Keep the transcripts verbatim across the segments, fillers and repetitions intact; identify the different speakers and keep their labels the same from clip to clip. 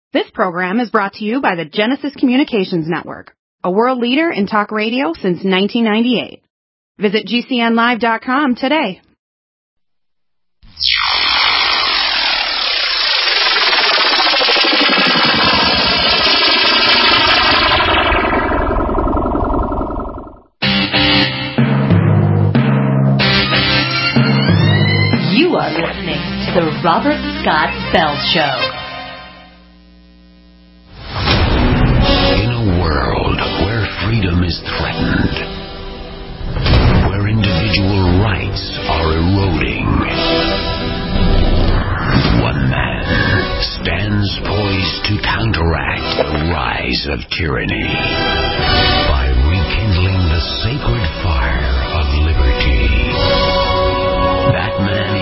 Speaker 1: This program is brought to you by the Genesis Communications Network, a world leader in talk radio since nineteen ninety-eight. Visit G C N live dot com today.
Speaker 2: You are listening to the Robert Scott Bell Show.
Speaker 3: Freedom is threatened, where individual rights are eroding. One man stands poised to counteract the rise of tyranny by rekindling the sacred fire of liberty. That man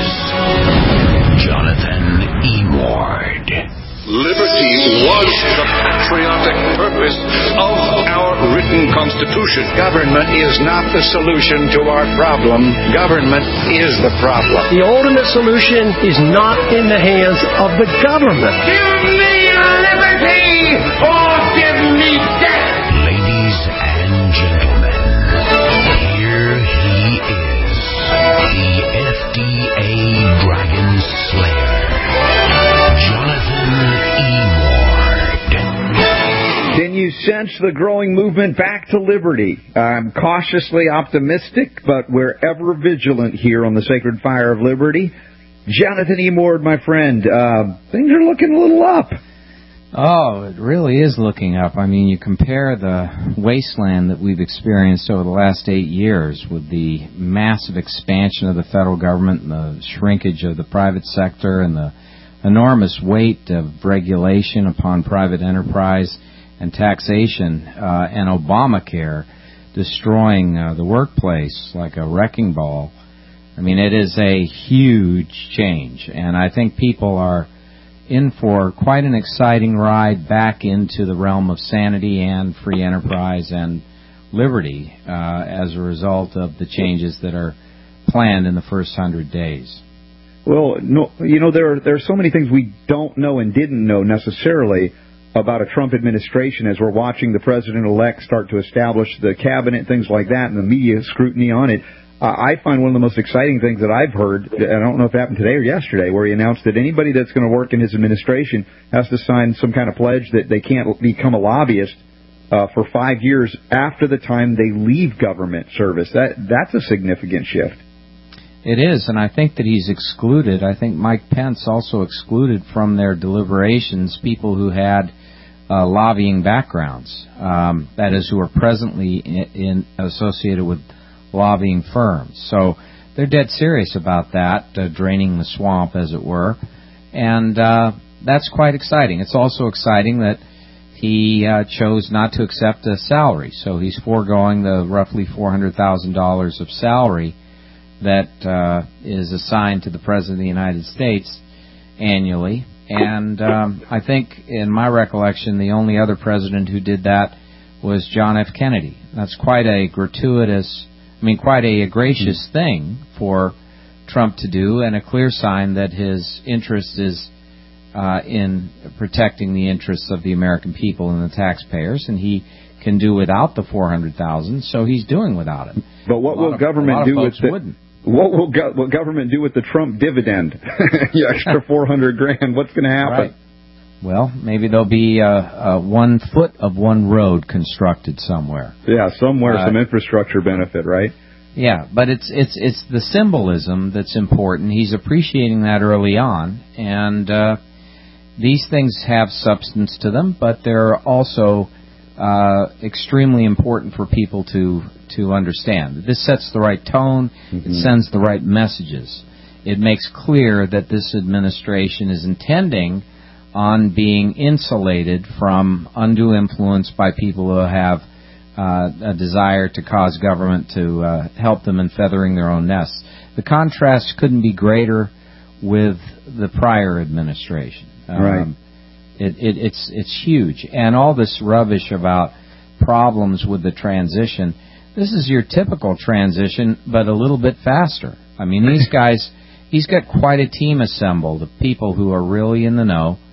Speaker 3: is Jonathan E. Ward.
Speaker 4: Liberty was the patriotic purpose of our written Constitution.
Speaker 5: Government is not the solution to our problem. Government is the problem.
Speaker 6: The ultimate solution is not in the hands of the government.
Speaker 7: Give me liberty or give me death.
Speaker 3: Ladies and gentlemen, here he is, the F D A Dragon Slayer, Jonathan E. Ward.
Speaker 8: Can you sense the growing movement back to liberty? I'm cautiously optimistic, but we're ever vigilant here on the Sacred Fire of Liberty. Jonathan E. Ward, my friend, uh, things are looking a little up.
Speaker 9: Oh, it really is looking up. I mean, you compare the wasteland that we've experienced over the last eight years with the massive expansion of the federal government and the shrinkage of the private sector and the enormous weight of regulation upon private enterprise and taxation, uh, and Obamacare destroying uh, the workplace like a wrecking ball. I mean, it is a huge change, and I think people are in for quite an exciting ride back into the realm of sanity and free enterprise and liberty uh, as a result of the changes that are planned in the first hundred days.
Speaker 8: Well, no, you know, there are, there are so many things we don't know and didn't know necessarily about a Trump administration as we're watching the president-elect start to establish the cabinet, things like that, and the media scrutiny on it. Uh, I find one of the most exciting things that I've heard, and I don't know if it happened today or yesterday, where he announced that anybody that's going to work in his administration has to sign some kind of pledge that they can't become a lobbyist uh, for five years after the time they leave government service. That That's a significant shift.
Speaker 9: It is, and I think that he's excluded. I think Mike Pence also excluded from their deliberations people who had uh, lobbying backgrounds, um, that is, who are presently in, in associated with lobbying firms. So they're dead serious about that, uh, draining the swamp, as it were, and uh, that's quite exciting. It's also exciting that he uh, chose not to accept a salary, so he's foregoing the roughly four hundred thousand dollars of salary that uh, is assigned to the President of the United States annually. And um, I think, in my recollection, the only other president who did that was John F. Kennedy. That's quite a gratuitous, I mean, quite a, a gracious thing for Trump to do, and a clear sign that his interest is uh, in protecting the interests of the American people and the taxpayers, and he can do without the four hundred thousand dollars, so he's doing without it.
Speaker 8: But what will
Speaker 9: of,
Speaker 8: government do with the...
Speaker 9: Wouldn't.
Speaker 8: What will go, what government do with the Trump dividend? The extra four hundred grand. What's going to happen?
Speaker 9: Right. Well, maybe there'll be uh, uh, one foot of one road constructed somewhere.
Speaker 8: Yeah, somewhere,
Speaker 9: uh,
Speaker 8: some infrastructure benefit, right?
Speaker 9: Yeah, but it's it's it's the symbolism that's important. He's appreciating that early on, and uh, these things have substance to them, but they're also uh, extremely important for people to to understand. This sets the right tone. Mm-hmm. It sends the right messages. It makes clear that this administration is intending on being insulated from undue influence by people who have uh, a desire to cause government to uh, help them in feathering their own nests. The contrast couldn't be greater with the prior administration. Um,
Speaker 8: right.
Speaker 9: It, it, it's it's huge. And all this rubbish about problems with the transition, this is your typical transition, but a little bit faster. I mean, these guys, he's got quite a team assembled of people who are really in the know,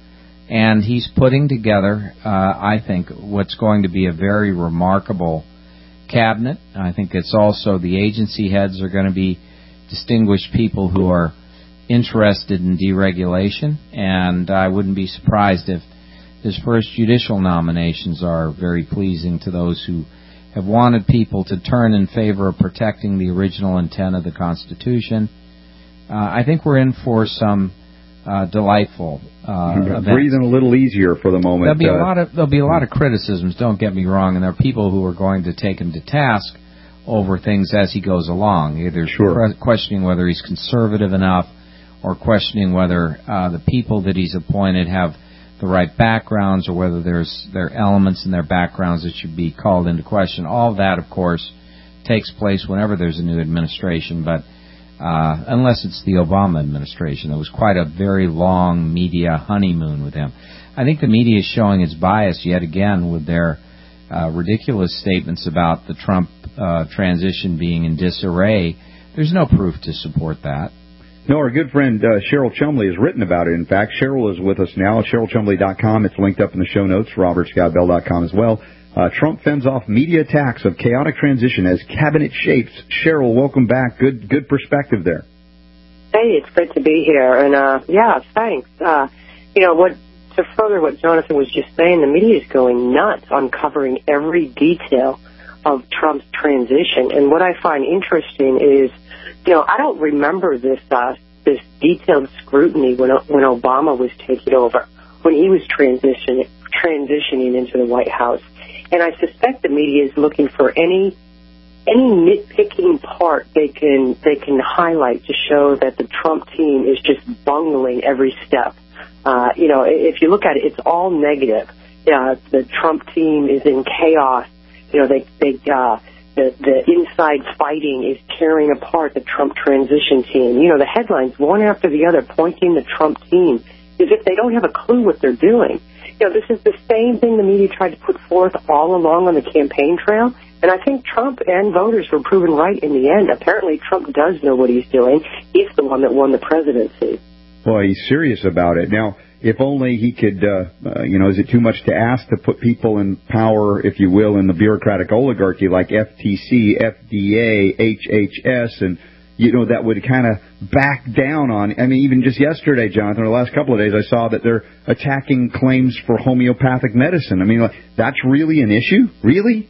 Speaker 9: And he's putting together, uh, I think, what's going to be a very remarkable cabinet. I think it's also the agency heads are going to be distinguished people who are interested in deregulation, and I wouldn't be surprised if his first judicial nominations are very pleasing to those who have wanted people to turn in favor of protecting the original intent of the Constitution. Uh, I think we're in for some uh, delightful uh, events.
Speaker 8: Breathing a little easier for the moment.
Speaker 9: There'll be
Speaker 8: uh,
Speaker 9: a lot of there'll be a lot of criticisms. Don't get me wrong, and there are people who are going to take him to task over things as he goes along, either
Speaker 8: sure.
Speaker 9: questioning whether he's conservative enough, or questioning whether uh, the people that he's appointed have the right backgrounds, or whether there's there are elements in their backgrounds that should be called into question. All of that, of course, takes place whenever there's a new administration, but uh, unless it's the Obama administration. It was quite a very long media honeymoon with him. I think the media is showing its bias yet again with their uh, ridiculous statements about the Trump uh, transition being in disarray. There's no proof to support that.
Speaker 8: No, our good friend uh, Cheryl Chumley has written about it. In fact, Cheryl is with us now at Cheryl Chumley dot com. It's linked up in the show notes, Robert Scott Bell dot com as well. Uh, Trump fends off media attacks of chaotic transition as cabinet shapes. Cheryl, welcome back. Good good perspective there.
Speaker 10: Hey, it's great to be here. And, uh, yeah, thanks. Uh, you know, what to further what Jonathan was just saying, the media is going nuts on covering every detail of Trump's transition. And what I find interesting is, you know, I don't remember this uh, this detailed scrutiny when when Obama was taking over, when he was transitioning transitioning into the White House. And I suspect the media is looking for any any nitpicking part they can they can highlight to show that the Trump team is just bungling every step. Uh, you know, if you look at it, it's all negative. Uh, the Trump team is in chaos. You know, they they uh, the the inside fighting is tearing apart the Trump transition team. You know, the headlines one after the other pointing the Trump team as if they don't have a clue what they're doing. You know, this is the same thing the media tried to put forth all along on the campaign trail, and I think Trump and voters were proven right in the end. Apparently, Trump does know what he's doing. He's the one that won the presidency.
Speaker 8: Boy, he's serious about it. Now, if only he could, uh, uh, you know, is it too much to ask to put people in power, if you will, in the bureaucratic oligarchy like F T C, F D A, H H S, and you know, that would kind of back down on, I mean, even just yesterday, Jonathan, or the last couple of days, I saw that they're attacking claims for homeopathic medicine. I mean, like, that's really an issue? Really?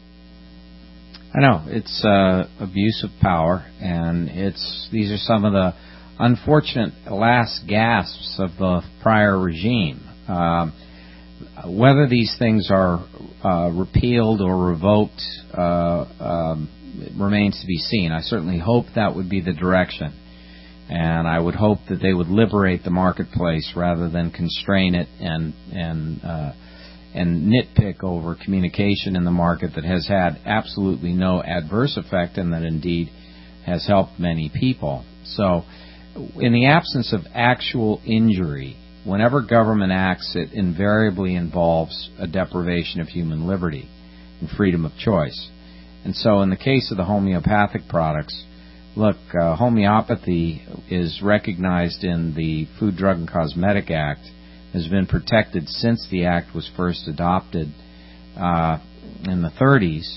Speaker 9: I know. It's uh, abuse of power, and it's these are some of the unfortunate last gasps of the prior regime. Uh, whether these things are uh, repealed or revoked uh, um, remains to be seen. I certainly hope that would be the direction, and I would hope that they would liberate the marketplace rather than constrain it and and uh, and nitpick over communication in the market that has had absolutely no adverse effect and that indeed has helped many people. So, in the absence of actual injury, whenever government acts, it invariably involves a deprivation of human liberty and freedom of choice. And so in the case of the homeopathic products, look, uh, homeopathy is recognized in the Food, Drug, and Cosmetic Act, has been protected since the act was first adopted uh, in the thirties.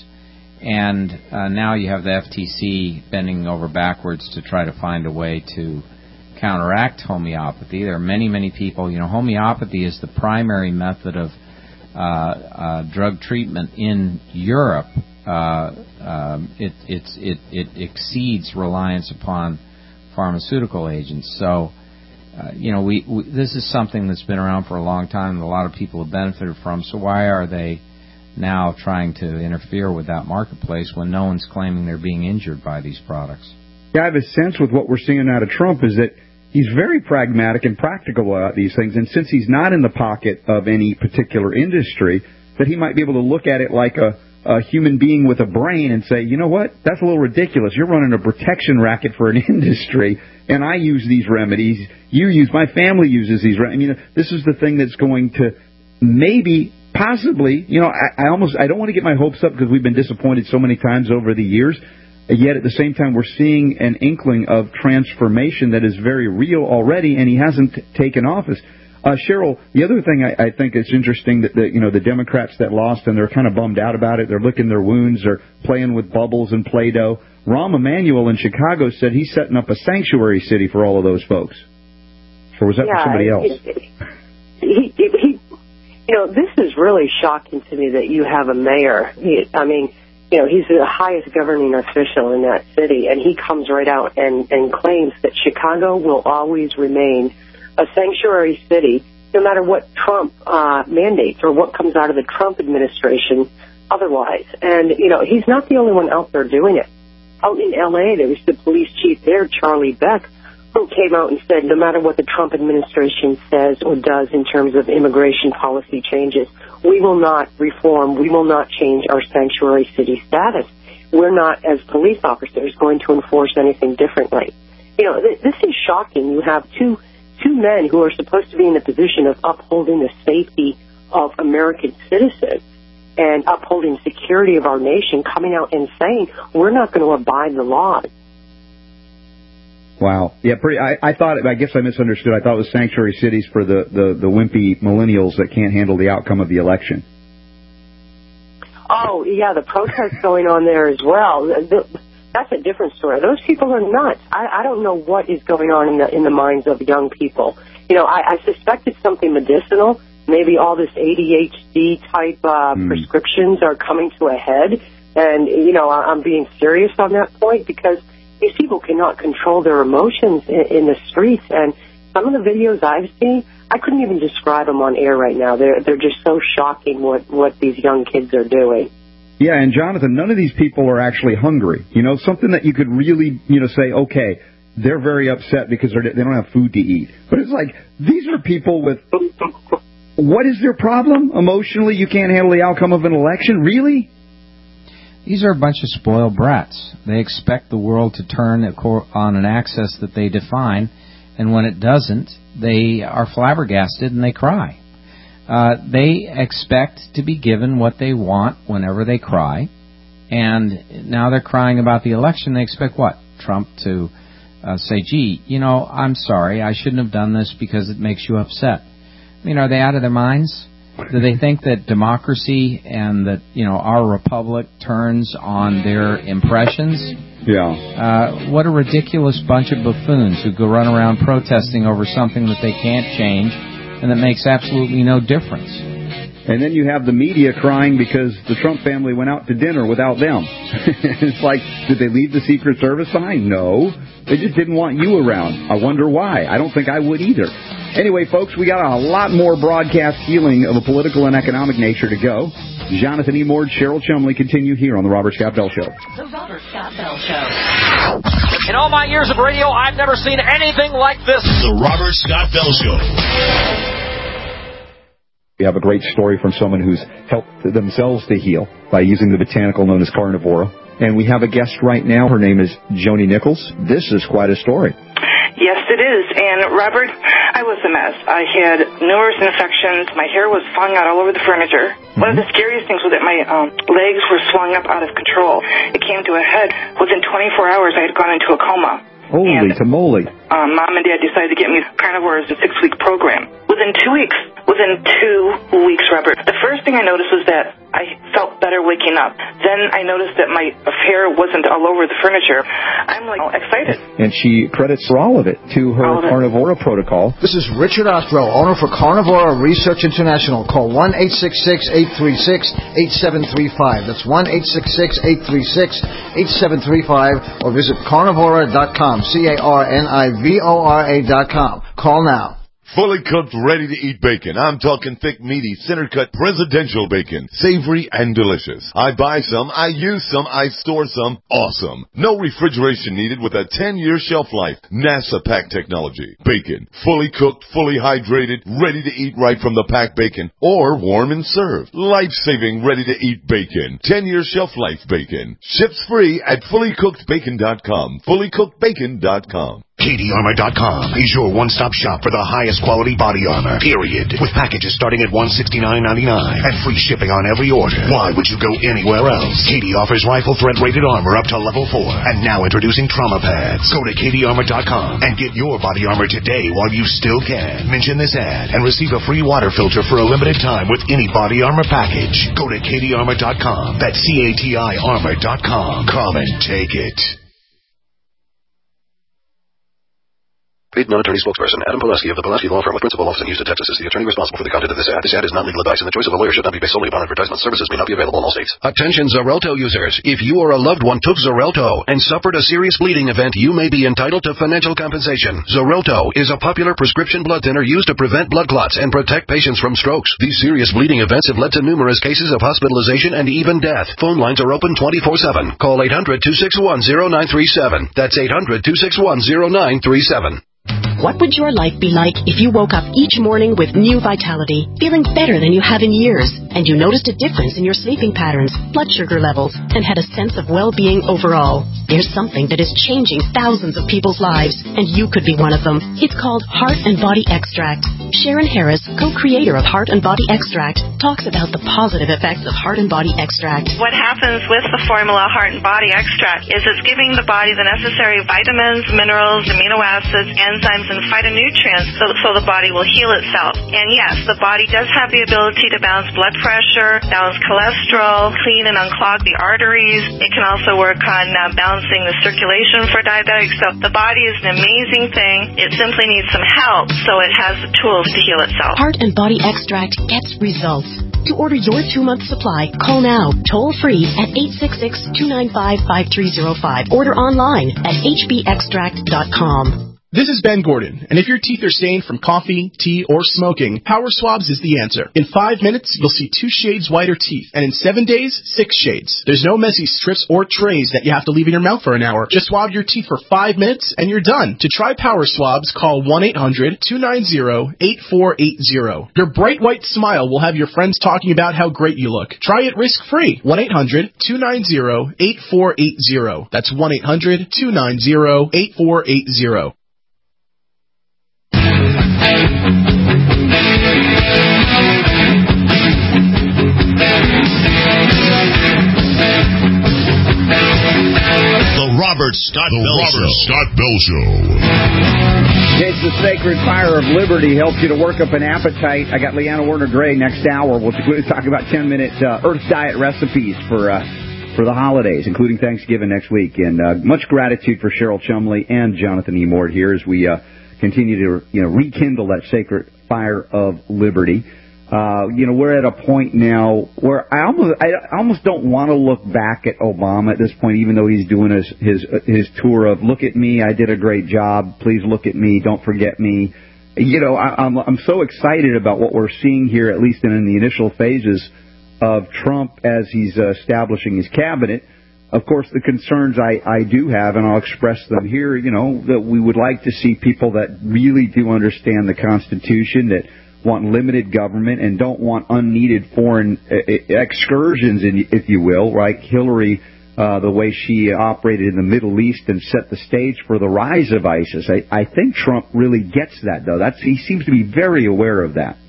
Speaker 9: And uh, now you have the F T C bending over backwards to try to find a way to counteract homeopathy. There are many, many people, you know, homeopathy is the primary method of uh, uh, drug treatment in Europe. Uh, um, it, it's, it, it exceeds reliance upon pharmaceutical agents. So, uh, you know, we, we this is something that's been around for a long time and a lot of people have benefited from. So why are they now trying to interfere with that marketplace when no one's claiming they're being injured by these products?
Speaker 8: Yeah, I have a sense with what we're seeing out of Trump is that he's very pragmatic and practical about these things. And since he's not in the pocket of any particular industry, that he might be able to look at it like a a human being with a brain and say, you know what, that's a little ridiculous. You're running a protection racket for an industry, and I use these remedies. You use, my family uses these remedies. I mean, this is the thing that's going to maybe, possibly, you know, I, I almost, I don't want to get my hopes up because we've been disappointed so many times over the years. Yet at the same time, we're seeing an inkling of transformation that is very real already, and he hasn't taken office. Uh, Cheryl, the other thing I, I think is interesting that the, you know the Democrats that lost and they're kind of bummed out about it. They're licking their wounds. They're playing with bubbles and Play-Doh. Rahm Emanuel in Chicago said he's setting up a sanctuary city for all of those folks. Or was that
Speaker 10: yeah,
Speaker 8: for somebody else?
Speaker 10: He, he, he, you know, this is really shocking to me that you have a mayor. He, I mean, you know, he's the highest governing official in that city, and he comes right out and, and claims that Chicago will always remain a sanctuary city, no matter what Trump uh, mandates or what comes out of the Trump administration otherwise. And, you know, he's not the only one out there doing it. Out in L A, there was the police chief there, Charlie Beck, who came out and said no matter what the Trump administration says or does in terms of immigration policy changes, we will not reform, we will not change our sanctuary city status. We're not, as police officers, going to enforce anything differently. You know, th- this is shocking. You have two two men who are supposed to be in the position of upholding the safety of American citizens and upholding security of our nation coming out and saying we're not going to abide the laws.
Speaker 8: Wow. Yeah, pretty. I, I thought, I guess I misunderstood. I thought it was sanctuary cities for the, the, the wimpy millennials that can't handle the outcome of the election.
Speaker 10: Oh, yeah, the protests going on there as well. The, that's a different story. Those people are nuts. I, I don't know what is going on in the in the minds of young people. You know, I, I suspect it's something medicinal. Maybe all this A D H D type uh, mm. prescriptions are coming to a head. And, you know, I, I'm being serious on that point because these people cannot control their emotions in, in the streets. And some of the videos I've seen, I couldn't even describe them on air right now. They're they're just so shocking what, what these young kids are doing.
Speaker 8: Yeah, and Jonathan, none of these people are actually hungry. You know, something that you could really, you know, say, okay, they're very upset because they're, they don't have food to eat. But it's like, these are people with, what is their problem? Emotionally, you can't handle the outcome of an election? Really?
Speaker 9: These are a bunch of spoiled brats. They expect the world to turn on an axis that they define, and when it doesn't, they are flabbergasted and they cry. Uh, they expect to be given what they want whenever they cry, and now they're crying about the election. They expect what? Trump to uh, say, gee, you know, I'm sorry, I shouldn't have done this because it makes you upset. I mean, are they out of their minds? Do they think that democracy and that, you know, our republic turns on their impressions?
Speaker 8: Yeah.
Speaker 9: Uh, what a ridiculous bunch of buffoons who go run around protesting over something that they can't change and that makes absolutely no difference.
Speaker 8: And then you have the media crying because the Trump family went out to dinner without them. It's like, did they leave the Secret Service behind? No. They just didn't want you around. I wonder why. I don't think I would either. Anyway, folks, we got a lot more broadcast healing of a political and economic nature to go. Jonathan E. Mord, Cheryl Chumley continue here on The Robert Scott Bell Show.
Speaker 2: The Robert Scott Bell Show.
Speaker 11: In all my years of radio, I've never seen anything like this.
Speaker 3: The Robert Scott Bell Show.
Speaker 8: We have a great story from someone who's helped themselves to heal by using the botanical known as Carnivora. And we have a guest right now. Her name is Joni Nichols. This is quite a story.
Speaker 12: Yes, it is. And, Robert, I was a mess. I had numerous infections. My hair was falling out all over the furniture. Mm-hmm. One of the scariest things was that my um, legs were swelling up out of control. It came to a head. Within twenty-four hours, I had gone into a coma.
Speaker 8: Holy
Speaker 12: and,
Speaker 8: tamale.
Speaker 12: Um, Mom and Dad decided to get me Carnivore as a six-week program. Within two weeks, within two weeks, Robert, the first thing I noticed was that I felt better waking up. Then I noticed that my hair wasn't all over the furniture. I'm, like, excited.
Speaker 8: And she credits for all of it to her Carnivora protocol.
Speaker 13: This is Richard Ostro, owner for Carnivora Research International. Call one eight six six, eight three six, eight seven three five. That's one eight six six, eight three six, eight seven three five. Or visit carnivora dot com. C A R N I V O R A dot com. Call now.
Speaker 14: Fully cooked, ready-to-eat bacon. I'm talking thick, meaty, center-cut presidential bacon. Savory and delicious. I buy some, I use some, I store some. Awesome. No refrigeration needed with a ten-year shelf life. NASA pack technology. Bacon. Fully cooked, fully hydrated, ready to eat right from the pack bacon. Or warm and served. Life-saving, ready-to-eat bacon. ten-year shelf life bacon. Ships free at fully cooked bacon dot com. fully cooked bacon dot com.
Speaker 15: K D Armor dot com is your one-stop shop for the highest quality body armor, period. With packages starting at one hundred sixty-nine ninety-nine and free shipping on every order. Why would you go anywhere else? K D offers rifle threat-rated armor up to level four. And now introducing trauma pads. Go to K D Armor dot com and get your body armor today while you still can. Mention this ad and receive a free water filter for a limited time with any body armor package. Go to K D Armor dot com. That's C A T I Armor dot com. Come and take it.
Speaker 16: Paid non-attorney spokesperson Adam Pulaski of the Pulaski Law Firm with principal office in Houston, Texas is the attorney responsible for the content of this ad. This ad is not legal advice and the choice of a lawyer should not be based solely upon advertisement. Services may not be available in all states.
Speaker 17: Attention Xarelto users. If you or a loved one took Xarelto and suffered a serious bleeding event, you may be entitled to financial compensation. Xarelto is a popular prescription blood thinner used to prevent blood clots and protect patients from strokes. These serious bleeding events have led to numerous cases of hospitalization and even death. Phone lines are open twenty-four seven. Call eight hundred, two six one, zero nine three seven. That's eight hundred, two six one, zero nine three seven.
Speaker 18: What would your life be like if you woke up each morning with new vitality, feeling better than you have in years, and you noticed a difference in your sleeping patterns, blood sugar levels, and had a sense of well-being overall? There's something that is changing thousands of people's lives, and you could be one of them. It's called Heart and Body Extract. Sharon Harris, co-creator of Heart and Body Extract, talks about the positive effects of Heart and Body Extract.
Speaker 19: What happens with the formula Heart and Body Extract is it's giving the body the necessary vitamins, minerals, amino acids, enzymes, and phytonutrients so, so the body will heal itself. And yes, the body does have the ability to balance blood pressure, balance cholesterol, clean and unclog the arteries. It can also work on uh, balancing the circulation for diabetics. So the body is an amazing thing. It simply needs some help so it has the tools to heal itself.
Speaker 18: Heart and Body Extract gets results. To order your two-month supply, call now, toll-free at eight six six, two nine five, five three zero five. Order online at H B extract dot com.
Speaker 20: This is Ben Gordon, and if your teeth are stained from coffee, tea, or smoking, Power Swabs is the answer. In five minutes, you'll see two shades whiter teeth, and in seven days, six shades. There's no messy strips or trays that you have to leave in your mouth for an hour. Just swab your teeth for five minutes, and you're done. To try Power Swabs, call one eight hundred, two nine zero, eight four eight zero. Your bright white smile will have your friends talking about how great you look. Try it risk-free. one eight hundred, two nine zero, eight four eight zero. That's one eight hundred, two nine zero, eight four eight zero.
Speaker 3: Robert Scott the Bell Robert Show. Scott Bell Show.
Speaker 8: It's the Sacred Fire of Liberty. Helps you to work up an appetite. I got Leanna Werner-Gray next hour. We'll talk about ten-minute uh, Earth Diet recipes for uh, for the holidays, including Thanksgiving next week. And uh, much gratitude for Cheryl Chumley and Jonathan E. Mort here as we uh, continue to you know rekindle that Sacred Fire of Liberty. Uh, you know, we're at a point now where I almost, I almost don't want to look back at Obama at this point, even though he's doing his, his, his tour of look at me, I did a great job, please look at me, don't forget me. You know, I, I'm, I'm so excited about what we're seeing here, at least in, in the initial phases of Trump as he's uh, establishing his cabinet. Of course, the concerns I, I do have, and I'll express them here, you know, that we would like to see people that really do understand the Constitution, that want limited government and don't want unneeded foreign excursions, if you will, right? Hillary, uh, the way she operated in the Middle East and set the stage for the rise of ISIS. I, I think Trump really gets that, though. That's, he seems to be very aware of that.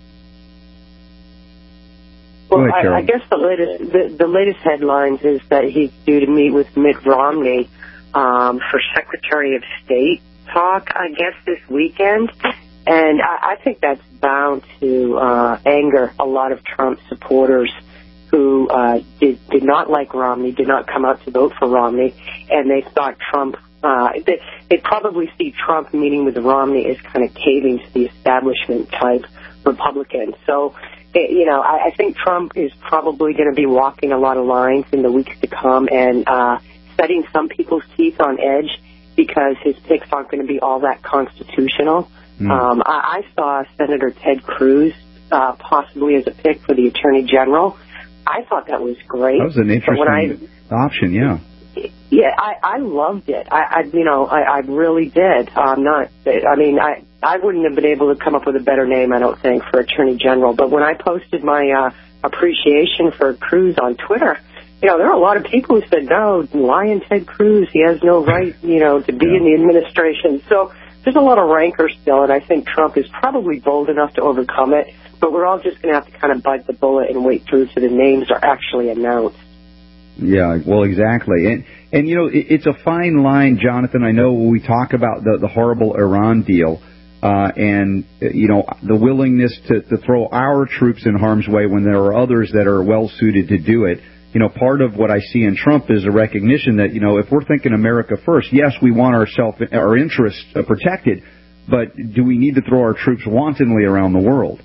Speaker 10: Well,
Speaker 8: ahead,
Speaker 10: I, I guess the latest the, the latest headlines is that he's due to meet with Mitt Romney um, for Secretary of State talk, I guess, this weekend. And I, I think that's bound to uh, anger a lot of Trump supporters who uh, did, did not like Romney, did not come out to vote for Romney, and they thought Trump, uh, they, they probably see Trump meeting with Romney as kind of caving to the establishment type Republican. So, it, you know, I, I think Trump is probably going to be walking a lot of lines in the weeks to come and uh, setting some people's teeth on edge because his picks aren't going to be all that constitutional. Mm. Um, I, I saw Senator Ted Cruz uh, possibly as a pick for the Attorney General. I thought that was great.
Speaker 8: That was an interesting I, option, yeah.
Speaker 10: Yeah, I, I loved it. I, I you know, I, I really did. I'm not. I mean, I I wouldn't have been able to come up with a better name, I don't think, for Attorney General. But when I posted my uh, appreciation for Cruz on Twitter, you know, there are a lot of people who said, no, lying Ted Cruz, he has no right, you know, to be yeah. in the administration. So there's a lot of rancor still, and I think Trump is probably bold enough to overcome it. But we're all just going to have to kind of bite the bullet and wait through so the names are actually announced.
Speaker 8: Yeah, well, exactly. And, and you know, it, it's a fine line, Jonathan. I know when we talk about the, the horrible Iran deal uh, and, you know, the willingness to, to throw our troops in harm's way when there are others that are well-suited to do it. You know, part of what I see in Trump is a recognition that, you know, if we're thinking America first, yes, we want our self, our interests uh, protected, but do we need to throw our troops wantonly around the world?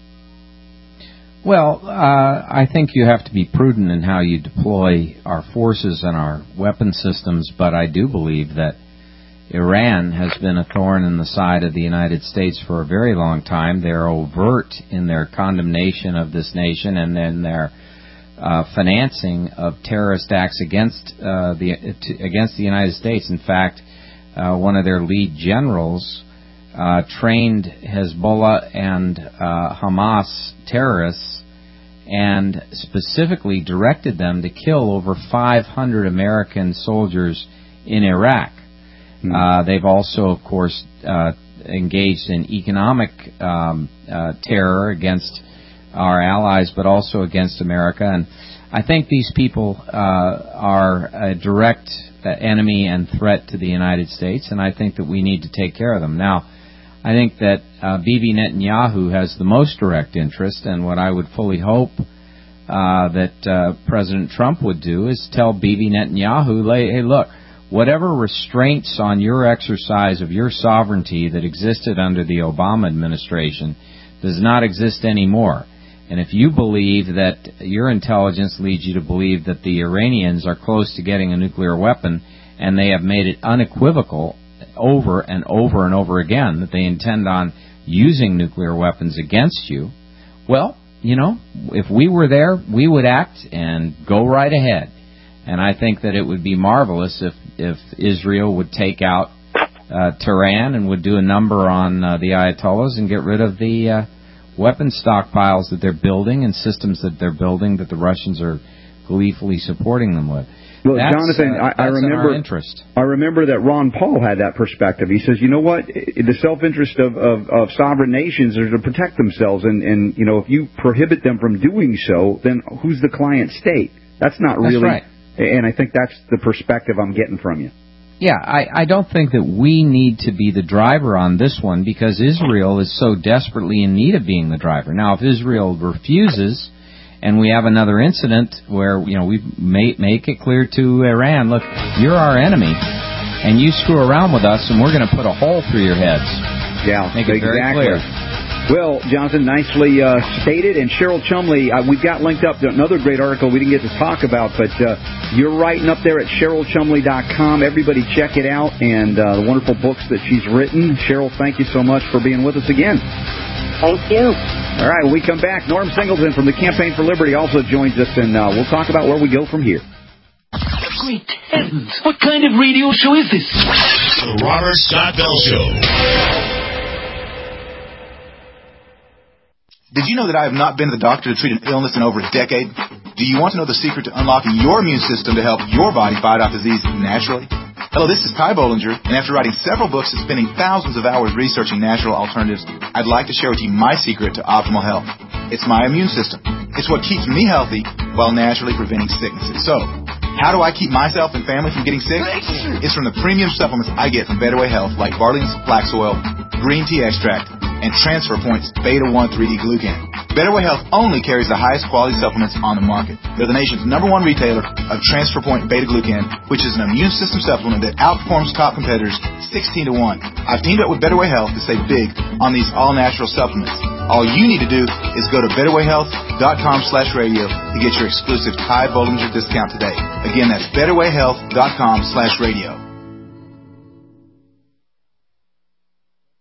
Speaker 9: Well, uh, I think you have to be prudent in how you deploy our forces and our weapon systems, but I do believe that Iran has been a thorn in the side of the United States for a very long time. They're overt in their condemnation of this nation and in their uh, financing of terrorist acts against uh, the against the United States. In fact, uh, one of their lead generals uh, trained Hezbollah and uh, Hamas terrorists and specifically directed them to kill over five hundred American soldiers in Iraq. Mm-hmm. Uh, they've also, of course, uh, engaged in economic um, uh, terror against our allies, but also against America. And I think these people uh, are a direct uh, enemy and threat to the United States, and I think that we need to take care of them. Now, I think that uh, Bibi Netanyahu has the most direct interest, and what I would fully hope uh, that uh, President Trump would do is tell Bibi Netanyahu, hey, look, whatever restraints on your exercise of your sovereignty that existed under the Obama administration does not exist anymore. And if you believe that your intelligence leads you to believe that the Iranians are close to getting a nuclear weapon, and they have made it unequivocal over and over and over again that they intend on using nuclear weapons against you, well, you know, if we were there, we would act and go right ahead. And I think that it would be marvelous if, if Israel would take out uh, Tehran and would do a number on uh, the Ayatollahs and get rid of the uh, weapon stockpiles that they're building and systems that they're building that the Russians are gleefully supporting them with.
Speaker 8: Well,
Speaker 9: that's,
Speaker 8: Jonathan,
Speaker 9: uh,
Speaker 8: I, I remember.
Speaker 9: Interest.
Speaker 8: I remember that Ron Paul had that perspective. He says, you know what, the self-interest of, of, of sovereign nations is to protect themselves, and, and you know, if you prohibit them from doing so, then who's the client state? That's not really.
Speaker 9: That's right.
Speaker 8: And I think that's the perspective I'm getting from you.
Speaker 9: Yeah, I, I don't think that we need to be the driver on this one because Israel is so desperately in need of being the driver. Now, if Israel refuses, and we have another incident where, you know, we may make it clear to Iran, look, you're our enemy, and you screw around with us, and we're going to put a hole through your heads.
Speaker 8: Yeah,
Speaker 9: make it
Speaker 8: exactly.
Speaker 9: very clear.
Speaker 8: Well, Jonathan, nicely uh, stated. And Cheryl Chumley, uh, we've got linked up to another great article we didn't get to talk about, but uh, you're writing up there at Cheryl Chumley dot com. Everybody check it out, and uh, the wonderful books that she's written. Cheryl, thank you so much for being with us again.
Speaker 10: Thank you.
Speaker 8: All right, when we come back, Norm Singleton from the Campaign for Liberty also joins us, and uh, we'll talk about where we go from here.
Speaker 21: Great heavens! What kind of radio show is this?
Speaker 3: The Robert Scott Bell Show.
Speaker 22: Did you know that I have not been to the doctor to treat an illness in over a decade? Do you want to know the secret to unlocking your immune system to help your body fight off disease naturally? Hello, this is Ty Bollinger, and after writing several books and spending thousands of hours researching natural alternatives, I'd like to share with you my secret to optimal health. It's my immune system. It's what keeps me healthy while naturally preventing sicknesses. So, how do I keep myself and family from getting sick? It's from the premium supplements I get from Betterway Health, like Barley's Flax Oil, Green Tea Extract, and Transfer Point's Beta one three D Glucan. Betterway Health only carries the highest quality supplements on the market. They're the nation's number one retailer of Transfer Point Beta Glucan, which is an immune system supplement that outperforms top competitors sixteen to one. I've teamed up with Betterway Health to save big on these all-natural supplements. All you need to do is go to betterwayhealth.com slash radio to get your exclusive Ty Bollinger discount today. Again, that's betterwayhealth.com slash radio.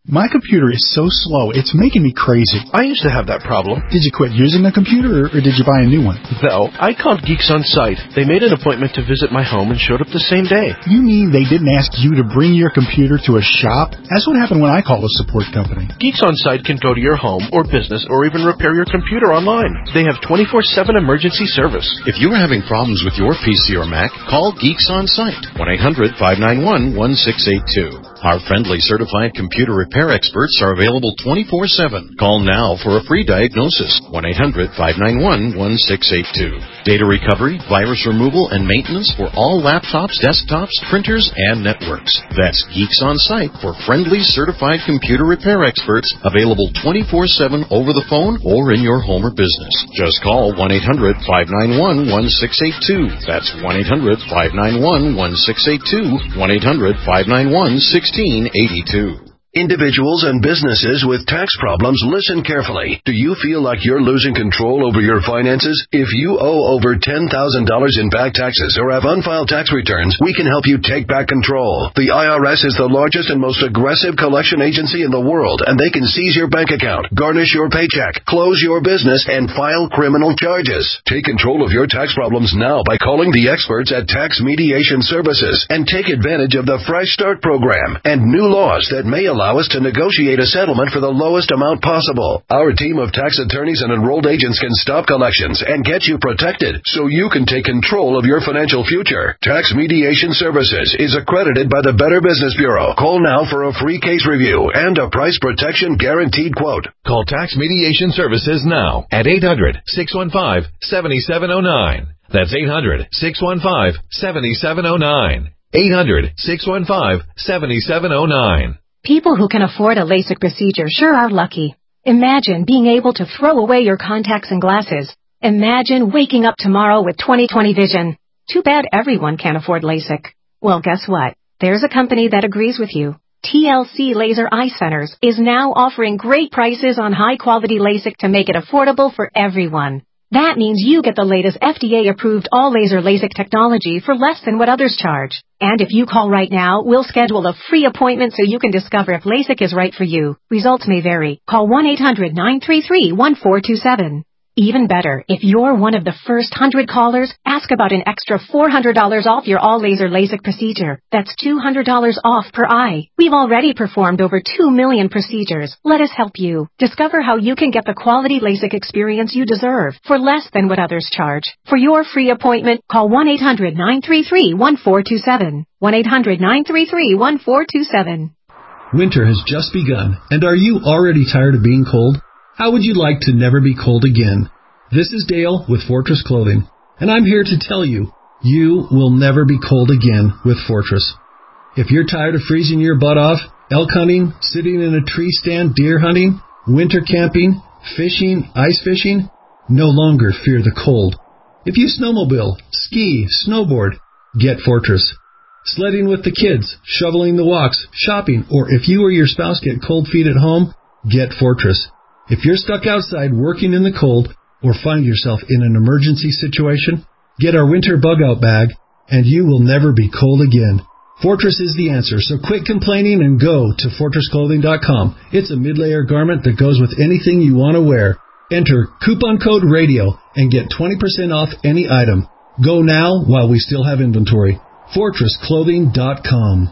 Speaker 1: My computer is so slow, it's making me crazy.
Speaker 4: I used to have that problem.
Speaker 1: Did you quit using the computer, or did you buy a new one?
Speaker 4: No, I called Geeks On Site. They made an appointment to visit my home and showed up the same day.
Speaker 1: You mean they didn't ask you to bring your computer to a shop? That's what happened when I called a support company.
Speaker 4: Geeks On Site can go to your home or business or even repair your computer online. They have twenty-four seven emergency service.
Speaker 23: If you are having problems with your P C or Mac, call Geeks On Site, one eight hundred, five nine one, one six eight two. Our friendly certified computer repair experts are available twenty-four seven. Call now for a free diagnosis, one eight hundred, five nine one, one six eight two. Data recovery, virus removal, and maintenance for all laptops, desktops, printers, and networks. That's Geeks On Site for friendly certified computer repair experts, available twenty-four seven over the phone or in your home or business. Just call one eight hundred, five nine one, one six eight two. That's one eight hundred, five nine one, one six eight two, one eight hundred, five nine one, one six eight two.
Speaker 17: Individuals and businesses with tax problems, listen carefully. Do you feel like you're losing control over your finances? If you owe over ten thousand dollars in back taxes or have unfiled tax returns, we can help you take back control. The I R S is the largest and most aggressive collection agency in the world, and they can seize your bank account, garnish your paycheck, close your business, and file criminal charges. Take control of your tax problems now by calling the experts at Tax Mediation Services and take advantage of the Fresh Start program and new laws that may allow us to negotiate a settlement for the lowest amount possible. Our team of tax attorneys and enrolled agents can stop collections and get you protected so you can take control of your financial future. Tax Mediation Services is accredited by the Better Business Bureau. Call now for a free case review and a price protection guaranteed quote.
Speaker 24: Call Tax Mediation Services now at eight hundred, six one five, seven seven zero nine. That's eight hundred, six one five, seven seven zero nine. eight hundred, six one five, seven seven zero nine.
Speaker 25: People who can afford a LASIK procedure sure are lucky. Imagine being able to throw away your contacts and glasses. Imagine waking up tomorrow with twenty twenty vision. Too bad everyone can't afford LASIK. Well, guess what? There's a company that agrees with you. T L C Laser Eye Centers is now offering great prices on high-quality LASIK to make it affordable for everyone. That means you get the latest F D A-approved all-laser LASIK technology for less than what others charge. And if you call right now, we'll schedule a free appointment so you can discover if LASIK is right for you. Results may vary. Call one eight hundred, nine three three, one four two seven. Even better, if you're one of the first one hundred callers, ask about an extra four hundred dollars off your all-laser LASIK procedure. That's two hundred dollars off per eye. We've already performed over two million procedures. Let us help you. Discover how you can get the quality LASIK experience you deserve for less than what others charge. For your free appointment, call one eight hundred, nine three three, one four two seven. one eight hundred, nine three three, one four two seven.
Speaker 26: Winter has just begun, and are you already tired of being cold? How would you like to never be cold again? This is Dale with Fortress Clothing, and I'm here to tell you, you will never be cold again with Fortress. If you're tired of freezing your butt off, elk hunting, sitting in a tree stand, deer hunting, winter camping, fishing, ice fishing, no longer fear the cold. If you snowmobile, ski, snowboard, get Fortress. Sledding with the kids, shoveling the walks, shopping, or if you or your spouse get cold feet at home, get Fortress. If you're stuck outside working in the cold or find yourself in an emergency situation, get our winter bug-out bag and you will never be cold again. Fortress is the answer, so quit complaining and go to fortress clothing dot com. It's a mid-layer garment that goes with anything you want to wear. Enter coupon code RADIO and get twenty percent off any item. Go now while we still have inventory. fortress clothing dot com.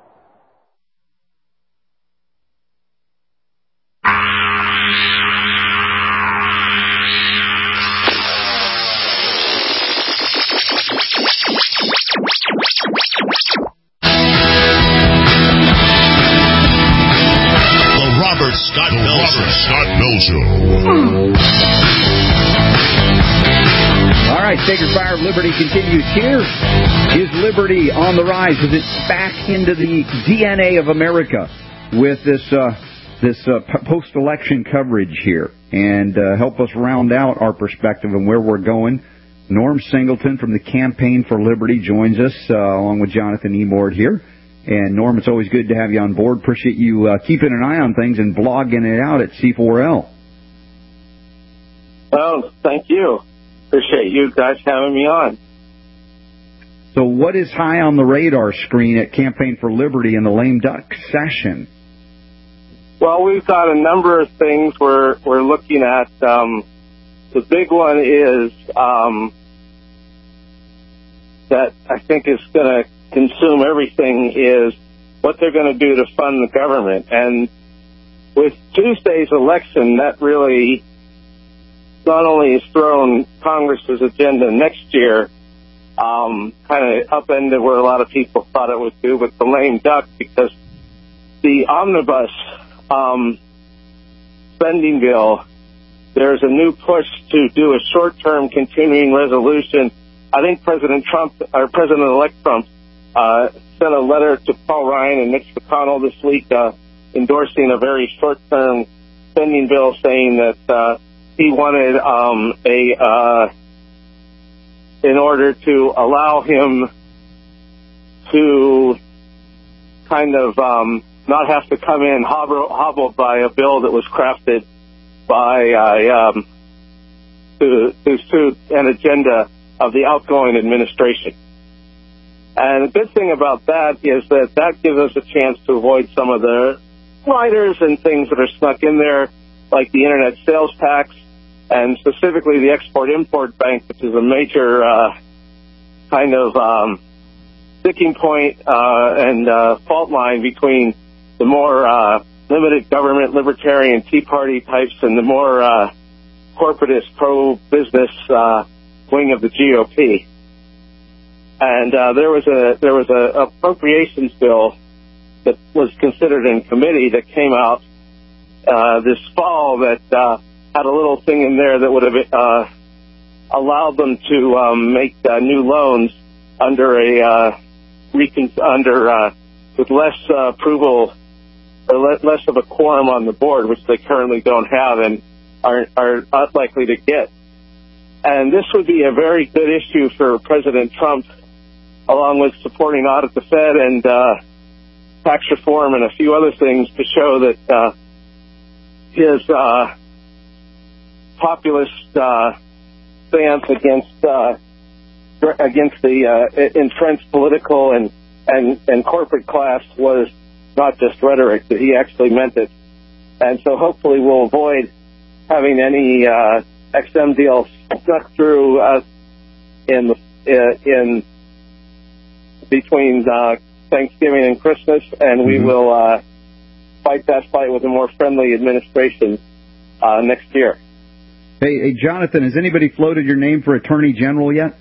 Speaker 3: Scott Bell Robert Scott Bell Show.
Speaker 8: All right, Sacred Fire of Liberty continues here. Is liberty on the rise? Is it back into the D N A of America with this uh, this uh, post-election coverage here? And uh, help us round out our perspective and where we're going. Norm Singleton from the Campaign for Liberty joins us, uh, along with Jonathan Emord here. And, Norm, it's always good to have you on board. Appreciate you uh, keeping an eye on things and blogging it out at C four L.
Speaker 27: Oh, thank you. Appreciate you guys having me on.
Speaker 8: So what is high on the radar screen at Campaign for Liberty in the lame duck session?
Speaker 27: Well, we've got a number of things we're we're looking at. Um, the big one is um, that I think is going to consume everything is what they're going to do to fund the government. And with Tuesday's election, that really not only has thrown Congress's agenda next year, um, kind of upended where a lot of people thought it would do, but the lame duck, because the omnibus um, spending bill, there's a new push to do a short-term continuing resolution. I think President Trump, or President-elect Trump, uh, sent a letter to Paul Ryan and Mitch McConnell this week uh, endorsing a very short-term spending bill, saying that uh, he wanted um, a, uh, in order to allow him to kind of um, not have to come in hobbled, hobbled by a bill that was crafted by uh, um, to, to suit an agenda of the outgoing administration. And the good thing about that is that that gives us a chance to avoid some of the riders and things that are snuck in there, like the internet sales tax, and specifically the Export-Import Bank, which is a major uh, kind of um, sticking point uh, and uh, fault line between the more uh, limited government, libertarian, Tea Party types and the more uh, corporatist, pro-business uh, wing of the G O P. And uh, there was a there was a appropriations bill that was considered in committee that came out uh, this fall that uh, had a little thing in there that would have uh, allowed them to um, make uh, new loans under a uh, recon- under uh, with less uh, approval or le- less of a quorum on the board, which they currently don't have and are are not likely to get. And this would be a very good issue for President Trump, along with supporting audit the Fed and uh, tax reform and a few other things, to show that uh, his uh, populist uh, stance against uh, against the uh, entrenched political and, and, and corporate class was not just rhetoric, that he actually meant it. And so hopefully we'll avoid having any uh, X M deals snuck through us in the uh, in between uh, Thanksgiving and Christmas, and we mm-hmm. will uh, fight that fight with a more friendly administration uh, next year.
Speaker 8: Hey, hey, Jonathan, has anybody floated your name for Attorney General yet?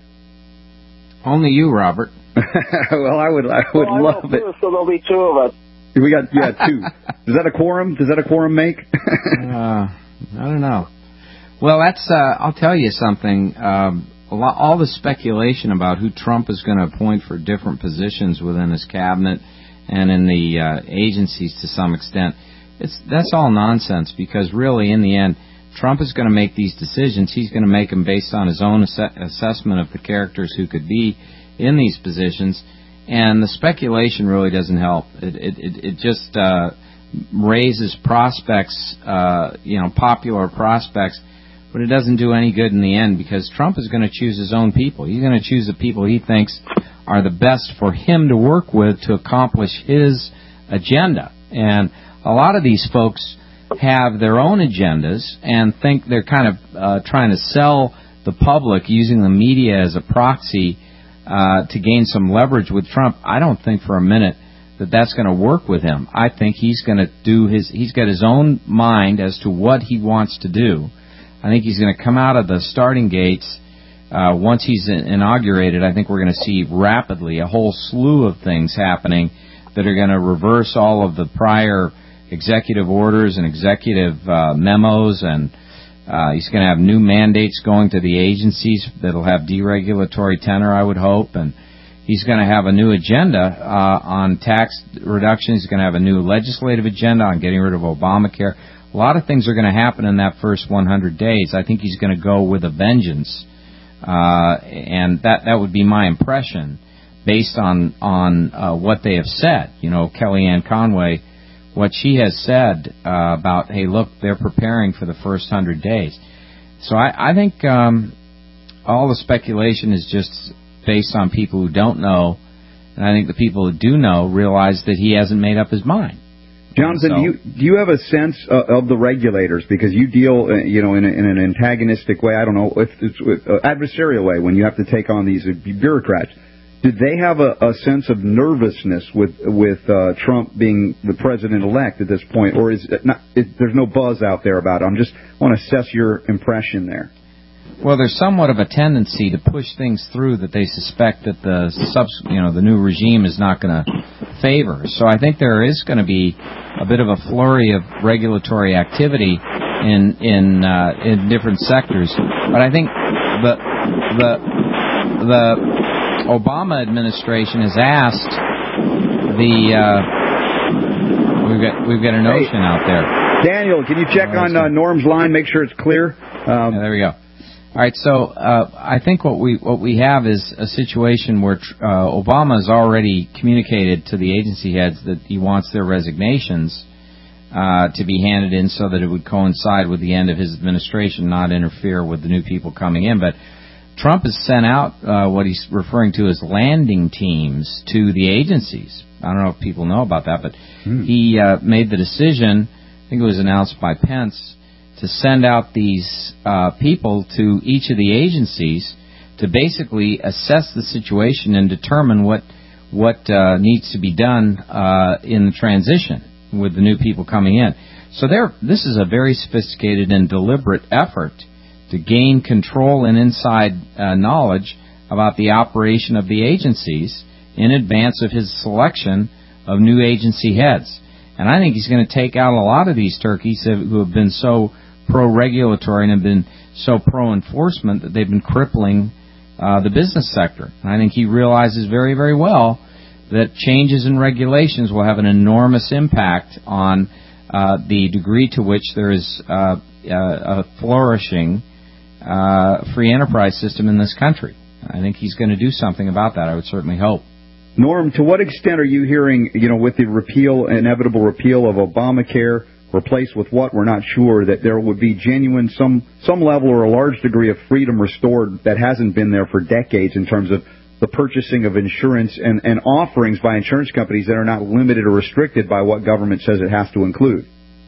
Speaker 9: Only you, Robert.
Speaker 8: Well, I would, I would
Speaker 27: well,
Speaker 8: love
Speaker 27: I
Speaker 8: it.
Speaker 27: Too, so there'll be two of us.
Speaker 8: We got yeah two. Does that a quorum? Does that a quorum make?
Speaker 9: uh, I don't know. Well, that's. Uh, I'll tell you something. Um, a lot, all the speculation about who Trump is going to appoint for different positions within his cabinet and in the uh, agencies, to some extent, it's that's all nonsense. Because really, in the end, Trump is going to make these decisions. He's going to make them based on his own ass- assessment of the characters who could be in these positions. And the speculation really doesn't help. It it it, it just uh, raises prospects, uh, you know, popular prospects, but it doesn't do any good in the end, because Trump is going to choose his own people. He's going to choose the people he thinks are the best for him to work with to accomplish his agenda. And a lot of these folks have their own agendas and think they're kind of uh, trying to sell the public using the media as a proxy Uh, to gain some leverage with Trump. I don't think for a minute that that's going to work with him. I think he's going to do his, he's got his own mind as to what he wants to do. I think he's going to come out of the starting gates, uh, once he's inaugurated. I think we're going to see rapidly a whole slew of things happening that are going to reverse all of the prior executive orders and executive uh, memos, and Uh, he's going to have new mandates going to the agencies that'll have deregulatory tenor, I would hope, and he's going to have a new agenda uh, on tax reduction. He's going to have a new legislative agenda on getting rid of Obamacare. A lot of things are going to happen in that first one hundred days. I think he's going to go with a vengeance, uh, and that that would be my impression based on on uh, what they have said. You know, Kellyanne Conway, what she has said uh, about, hey, look, they're preparing for the first hundred days. So I, I think um, all the speculation is just based on people who don't know, and I think the people who do know realize that he hasn't made up his mind.
Speaker 8: Jonathan,
Speaker 9: So-
Speaker 8: do you do you have a sense uh, of the regulators, because you deal, uh, you know, in, a, in an antagonistic way? I don't know if it's uh, adversarial way when you have to take on these uh, bureaucrats. Did they have a, a sense of nervousness with with uh, Trump being the president-elect at this point, or is it not? It, there's no buzz out there about it. I'm just want to assess your impression there.
Speaker 9: Well, there's somewhat of a tendency to push things through that they suspect that the subs, you know, the new regime is not going to favor. So I think there is going to be a bit of a flurry of regulatory activity in in uh, in different sectors. But I think the the the Obama administration has asked the uh, we've got we've got an ocean
Speaker 8: hey,
Speaker 9: out there.
Speaker 8: Daniel, can you check on uh, Norm's line? Make sure it's clear. Um,
Speaker 9: yeah, there we go. All right, so uh, I think what we what we have is a situation where uh, Obama has already communicated to the agency heads that he wants their resignations uh, to be handed in so that it would coincide with the end of his administration, not interfere with the new people coming in. But Trump has sent out uh, what he's referring to as landing teams to the agencies. I don't know if people know about that, but hmm. he uh, made the decision, I think it was announced by Pence, to send out these uh, people to each of the agencies to basically assess the situation and determine what what uh, needs to be done uh, in the transition with the new people coming in. So there, this is a very sophisticated and deliberate effort to gain control and inside uh, knowledge about the operation of the agencies in advance of his selection of new agency heads. And I think he's going to take out a lot of these turkeys who have been so pro-regulatory and have been so pro-enforcement that they've been crippling uh, the business sector. And I think he realizes very, very well that changes in regulations will have an enormous impact on uh, the degree to which there is uh, a flourishing uh, free enterprise system in this country. I think he's going to do something about that. I would certainly hope.
Speaker 8: Norm, to what extent are you hearing, you know, with the repeal, inevitable repeal of Obamacare, replaced with what, we're not sure, that there would be genuine, some some level or a large degree of freedom restored that hasn't been there for decades in terms of the purchasing of insurance and, and offerings by insurance companies that are not limited or restricted by what government says it has to include?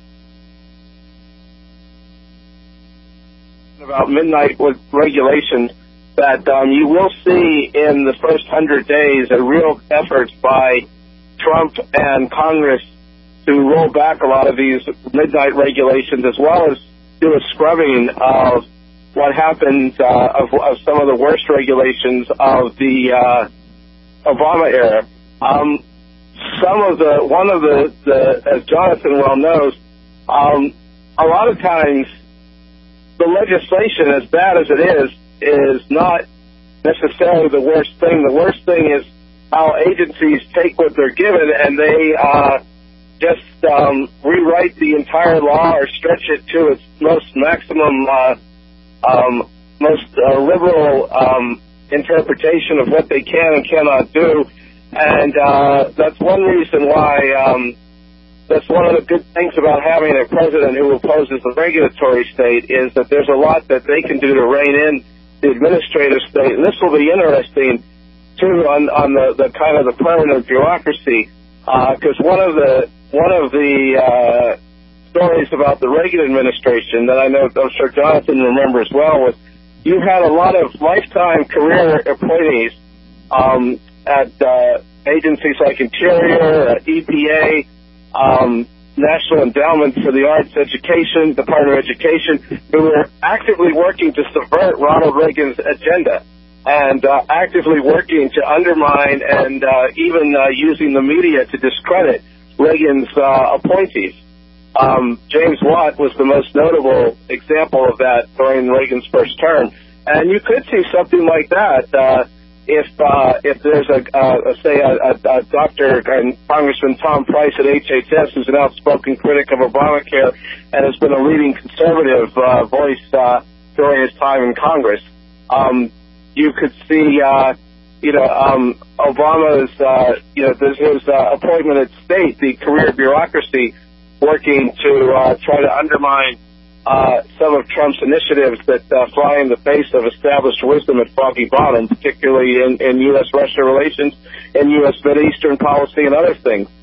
Speaker 27: About midnight with regulations, that um, you will see in the first hundred days a real effort by Trump and Congress to roll back a lot of these midnight regulations, as well as do a scrubbing of what happened uh, of, of some of the worst regulations of the uh, Obama era. Um, some of the, one of the, the as Jonathan well knows, um, a lot of times the legislation, as bad as it is, is not necessarily the worst thing. The worst thing is how agencies take what they're given and they uh, just um, rewrite the entire law or stretch it to its most maximum, uh, um, most uh, liberal um, interpretation of what they can and cannot do. And uh, that's one reason why um, that's one of the good things about having a president who opposes the regulatory state is that there's a lot that they can do to rein in the administrative state. And this will be interesting, too, on, on the, the kind of the permanent bureaucracy, because uh, one of the one of the uh, stories about the Reagan administration that I know I'm sure Jonathan remembers well was you had a lot of lifetime career appointees um, at uh, agencies like Interior, uh, E P A, um, National Endowment for the Arts Education, Department of Education, who were actively working to subvert Ronald Reagan's agenda and uh, actively working to undermine and uh, even uh, using the media to discredit Reagan's uh, appointees. Um, James Watt was the most notable example of that during Reagan's first term. And you could see something like that uh, if uh, if there's, a, uh, say, a, a, a Doctor and Congressman Tom Price at H H S, who's an outspoken critic of Obamacare and has been a leading conservative uh, voice uh, during his time in Congress. Um, you could see... Uh, You know, um, Obama's, uh, you know, this, his uh, appointment at state, the career bureaucracy, working to uh, try to undermine uh, some of Trump's initiatives that uh, fly in the face of established wisdom at Foggy Bottom, particularly in, in U S Russia relations and U S Mideastern policy and other things.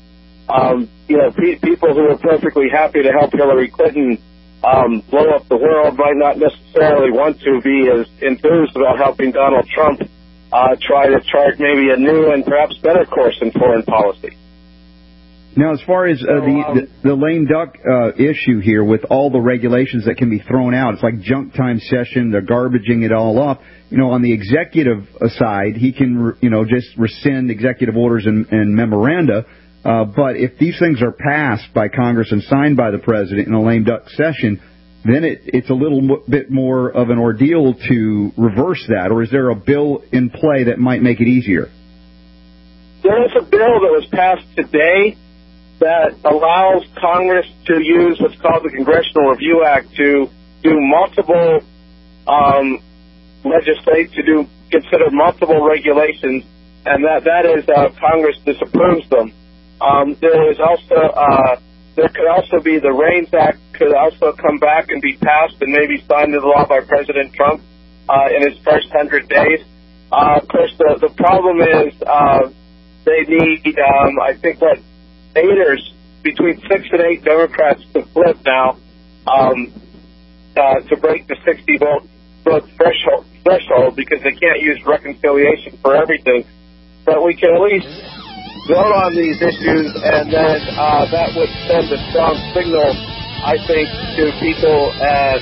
Speaker 27: um, you know, pe- people who are perfectly happy to help Hillary Clinton um, blow up the world might not necessarily want to be as enthused about helping Donald Trump uh, try to chart maybe a new and perhaps better course in foreign policy.
Speaker 8: Now, as far as uh, the, the the lame duck uh, issue here, with all the regulations that can be thrown out, it's like junk time session. They're garbaging it all up. You know, on the executive side, he can, you know, just rescind executive orders and, and memoranda. Uh, but if these things are passed by Congress and signed by the president in a lame duck session, then it, it's a little m- bit more of an ordeal to reverse that. Or is there a bill in play that might make it easier?
Speaker 27: There is a bill that was passed today that allows Congress to use what's called the Congressional Review Act to do multiple um, legislate, to do consider multiple regulations, and that that is uh, Congress disapproves them. Um, there is also uh, there could also be the REINS Act could also come back and be passed and maybe signed into law by President Trump uh, in his first hundred days. Uh, of course, the the problem is uh, they need um, I think what. Eighters, between six and eight Democrats to flip now um, uh, to break the sixty vote, vote threshold, threshold because they can't use reconciliation for everything. But we can at least vote on these issues, and then uh, that would send a strong signal, I think, to people and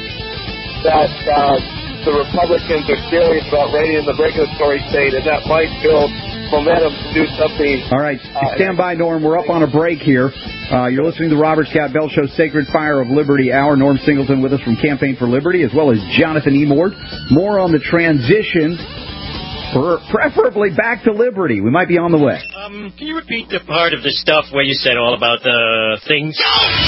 Speaker 27: that uh, the Republicans are serious about reining in the regulatory state, and that might build momentum to do something.
Speaker 8: All right, stand by, Norm. We're up on a break here. Uh, you're listening to the Robert Scott Bell Show, Sacred Fire of Liberty Hour. Norm Singleton with us from Campaign for Liberty, as well as Jonathan Emord. More on the transition, preferably back to liberty. We might be on the way.
Speaker 2: Um, can you repeat the part of the stuff where you said all about the things?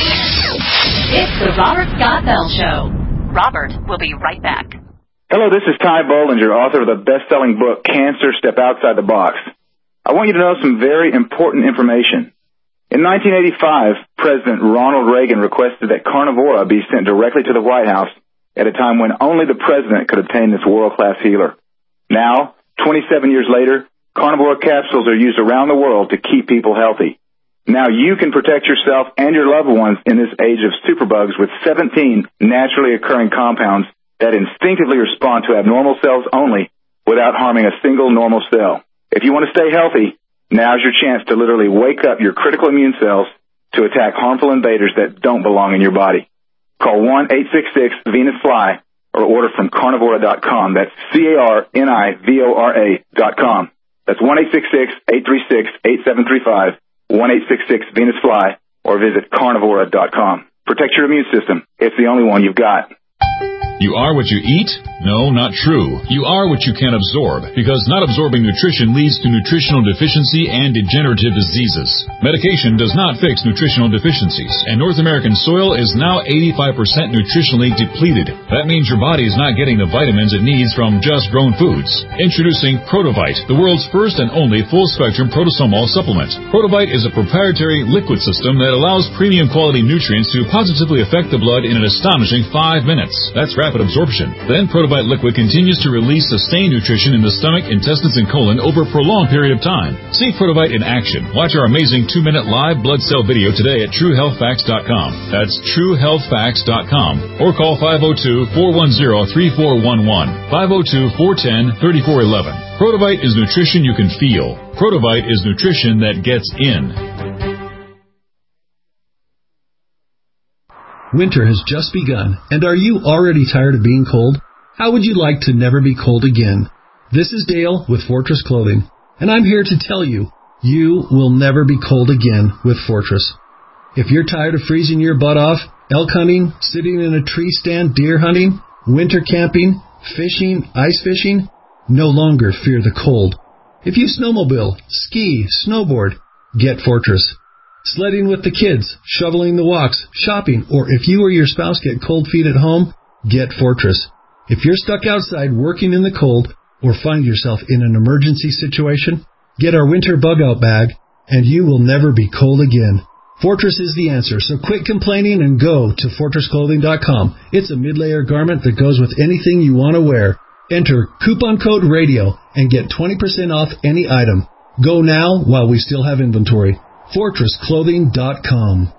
Speaker 5: It's the Robert Scott Bell Show. Robert will be right back.
Speaker 6: Hello, this is Ty Bollinger, author of the best-selling book, Cancer, Step Outside the Box. I want you to know some very important information. In nineteen eighty-five, President Ronald Reagan requested that Carnivora be sent directly to the White House at a time when only the president could obtain this world-class healer. Now, twenty-seven years later, Carnivora capsules are used around the world to keep people healthy. Now you can protect yourself and your loved ones in this age of superbugs with seventeen naturally occurring compounds that instinctively respond to abnormal cells only without harming a single normal cell. If you want to stay healthy, now's your chance to literally wake up your critical immune cells to attack harmful invaders that don't belong in your body. Call one eight six six Venus Fly or order from carnivora dot com. That's C A R N I V O R A dot com. That's one eight six six, eight three six, eight seven three five, one eight six six Venus Fly, or visit carnivora dot com. Protect your immune system. It's the only one you've got.
Speaker 7: You are what you eat? No, not true. You are what you can absorb, because not absorbing nutrition leads to nutritional deficiency and degenerative diseases. Medication does not fix nutritional deficiencies, and North American soil is now eighty-five percent nutritionally depleted. That means your body is not getting the vitamins it needs from just grown foods. Introducing Protovite, the world's first and only full-spectrum protosomol supplement. Protovite is a proprietary liquid system that allows premium quality nutrients to positively affect the blood in an astonishing five minutes. That's rapid absorption. Then Protovite liquid continues to release sustained nutrition in the stomach, intestines, and colon over a prolonged period of time. See Protovite in action. Watch our amazing two-minute live blood cell video today at true health facts dot com. That's true health facts dot com. Or call five oh two, four one zero, three four one one, five oh two, four one zero, three four one one. Protovite is nutrition you can feel. Protovite is nutrition that gets in.
Speaker 26: Winter has just begun, and are you already tired of being cold? How would you like to never be cold again? This is Dale with Fortress Clothing, and I'm here to tell you, you will never be cold again with Fortress. If you're tired of freezing your butt off, elk hunting, sitting in a tree stand, deer hunting, winter camping, fishing, ice fishing, no longer fear the cold. If you snowmobile, ski, snowboard, get Fortress. Sledding with the kids, shoveling the walks, shopping, or if you or your spouse get cold feet at home, get Fortress. If you're stuck outside working in the cold or find yourself in an emergency situation, get our winter bug-out bag, and you will never be cold again. Fortress is the answer, so quit complaining and go to fortress clothing dot com. It's a mid-layer garment that goes with anything you want to wear. Enter coupon code RADIO and get twenty percent off any item. Go now while we still have inventory. fortress clothing dot com.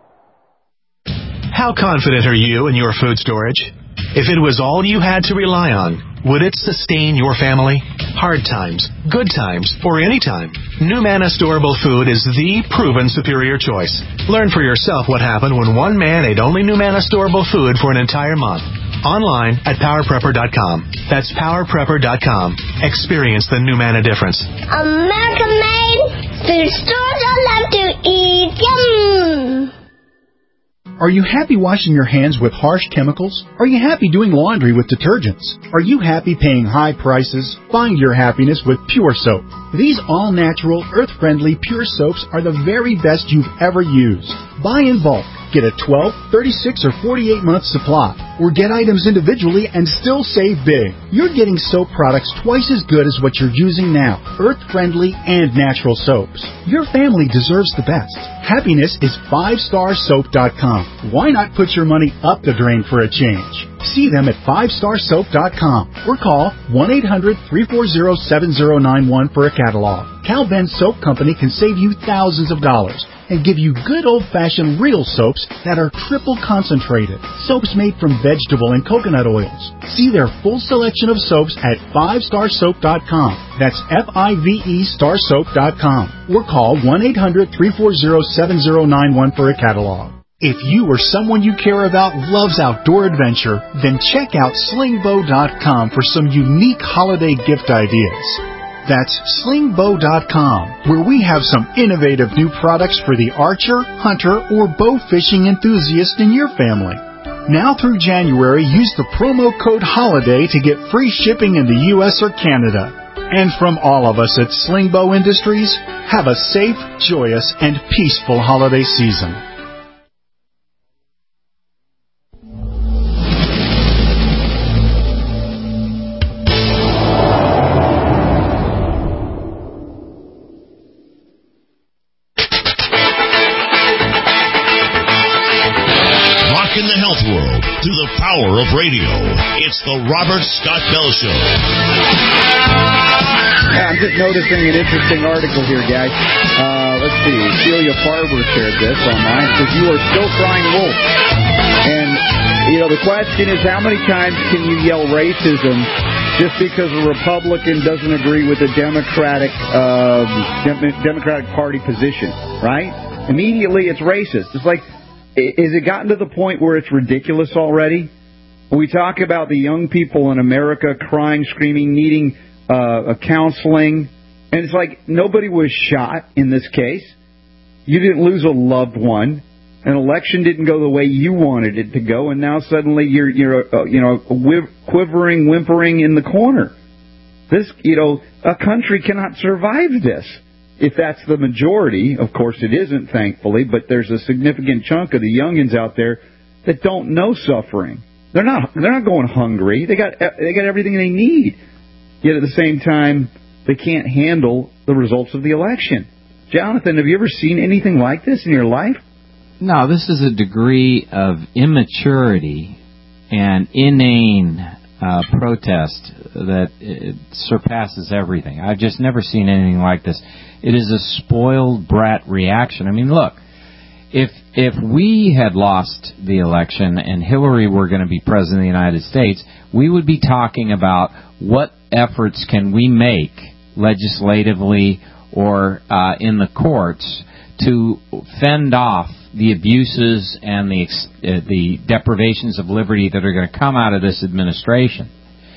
Speaker 11: How confident are you in your food storage? If it was all you had to rely on, would it sustain your family? Hard times, good times, or any time, NuManna Storable Food is the proven superior choice. Learn for yourself what happened when one man ate only NuManna Storable Food for an entire month. Online at power prepper dot com. That's power prepper dot com. Experience the NuManna difference.
Speaker 12: American made food stores I love to eat. Yum!
Speaker 1: Are you happy washing your hands with harsh chemicals? Are you happy doing laundry with detergents? Are you happy paying high prices? Find your happiness with Pure Soap. These all-natural, earth-friendly Pure Soaps are the very best you've ever used. Buy in bulk. Get a twelve, thirty-six, or forty-eight month supply. Or get items individually and still save big. You're getting soap products twice as good as what you're using now. Earth-friendly and natural soaps. Your family deserves the best. Happiness is five star soap dot com. Why not put your money up the drain for a change? See them at five star soap dot com or call one eight hundred, three four zero, seven zero nine one for a catalog. Cal Ben Soap Company can save you thousands of dollars and give you good old-fashioned real soaps that are triple concentrated. Soaps made from vegetable and coconut oils. See their full selection of soaps at five star soap dot com. That's F I V E star soap dot com. Or call one eight hundred, three four zero, seven zero nine one for a catalog. If you or someone you care about loves outdoor adventure, then check out slingbow dot com for some unique holiday gift ideas. That's slingbow dot com, where we have some innovative new products for the archer, hunter, or bow fishing enthusiast in your family. Now through January, use the promo code HOLIDAY to get free shipping in the U S or Canada. And from all of us at Slingbow Industries, have a safe, joyous, and peaceful holiday season.
Speaker 3: Through the power of radio. It's the Robert Scott Bell Show.
Speaker 8: Yeah, I'm just noticing an interesting article here, guys. Uh, let's see. Celia Farber shared this online. It says, you are still crying wolf. And, you know, the question is, how many times can you yell racism just because a Republican doesn't agree with a Democratic, uh, Dem- Democratic Party position, right? Immediately it's racist. It's like, is it gotten to the point where it's ridiculous already? We talk about the young people in America crying, screaming, needing uh, a counseling, and it's like nobody was shot in this case. You didn't lose a loved one. An election didn't go the way you wanted it to go, and now suddenly you're you're uh, you know quivering, whimpering in the corner. This you know a country cannot survive this. If that's the majority, of course it isn't, thankfully, but there's a significant chunk of the youngins out there that don't know suffering. They're not they're not going hungry. They got they got everything they need. Yet at the same time, they can't handle the results of the election. Jonathan, have you ever seen anything like this in your life?
Speaker 9: No, this is a degree of immaturity and inane uh, protest that it surpasses everything. I've just never seen anything like this. It is a spoiled brat reaction. I mean, look, if if we had lost the election and Hillary were going to be president of the United States, we would be talking about what efforts can we make legislatively or uh, in the courts to fend off the abuses and the uh, the deprivations of liberty that are going to come out of this administration.